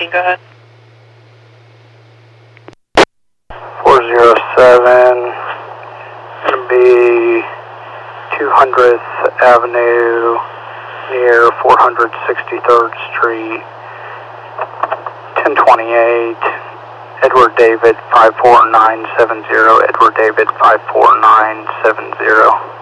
14, go ahead. 407, going to be 200th Avenue near 463rd Street, 1028, Edward David 54970, Edward David 54970.